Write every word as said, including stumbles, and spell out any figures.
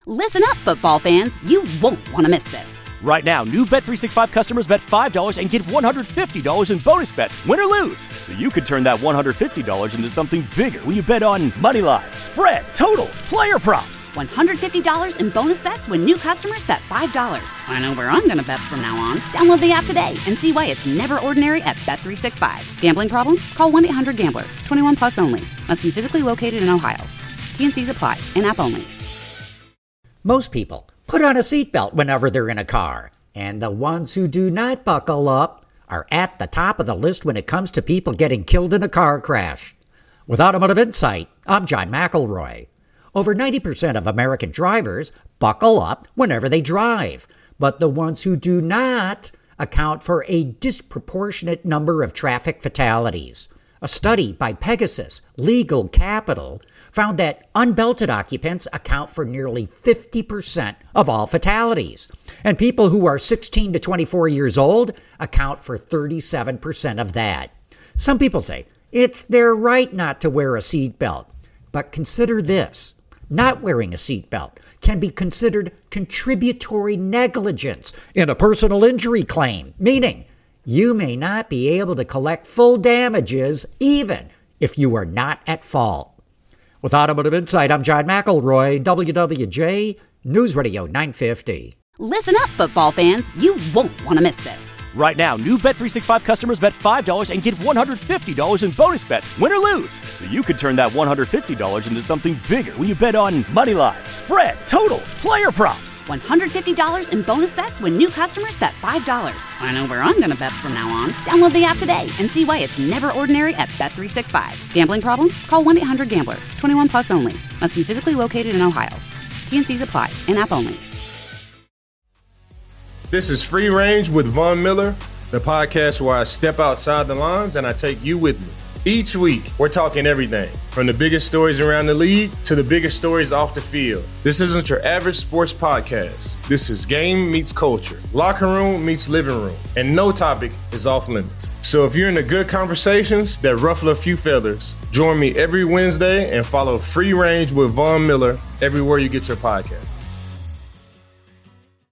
Listen up, football fans. You won't want to miss this. Right now, new Bet three sixty-five customers bet five dollars and get one hundred fifty dollars in bonus bets, win or lose. So you could turn that one hundred fifty dollars into something bigger when you bet on money line, spread, totals, player props. one hundred fifty dollars in bonus bets when new customers bet five dollars. I know where I'm going to bet from now on. Download the app today and see why it's never ordinary at Bet three sixty-five. Gambling problem? Call one eight hundred gambler. twenty-one plus only. Must be physically located in Ohio. T N Cs apply. In-app only. Most people put on a seatbelt whenever they're in a car, and the ones who do not buckle up are at the top of the list when it comes to people getting killed in a car crash. With Automotive Insight, I'm John McElroy. Over ninety percent of American drivers buckle up whenever they drive, but the ones who do not account for a disproportionate number of traffic fatalities. A study by Pegasus Legal Capital found that unbelted occupants account for nearly fifty percent of all fatalities. And people who are sixteen to twenty-four years old account for thirty-seven percent of that. Some people say it's their right not to wear a seatbelt. But consider this. Not wearing a seatbelt can be considered contributory negligence in a personal injury claim, meaning you may not be able to collect full damages even if you are not at fault. With Automotive Insight, I'm John McElroy, W W J News Radio nine fifty. Listen up, football fans. You won't want to miss this. Right now, new Bet three sixty-five customers bet five dollars and get one hundred fifty dollars in bonus bets, win or lose. So you could turn that one hundred fifty dollars into something bigger when you bet on money line, spread, totals, player props. one hundred fifty dollars in bonus bets when new customers bet five dollars. I know where I'm going to bet from now on. Download the app today and see why it's never ordinary at Bet three sixty-five. Gambling problem? Call one eight hundred gambler. twenty-one plus only. Must be physically located in Ohio. T N Cs apply. In-app only. This is Free Range with Von Miller, the podcast where I step outside the lines and I take you with me. Each week, we're talking everything from the biggest stories around the league to the biggest stories off the field. This isn't your average sports podcast. This is game meets culture, locker room meets living room, and no topic is off limits. So if you're into good conversations that ruffle a few feathers, join me every Wednesday and follow Free Range with Von Miller everywhere you get your podcast.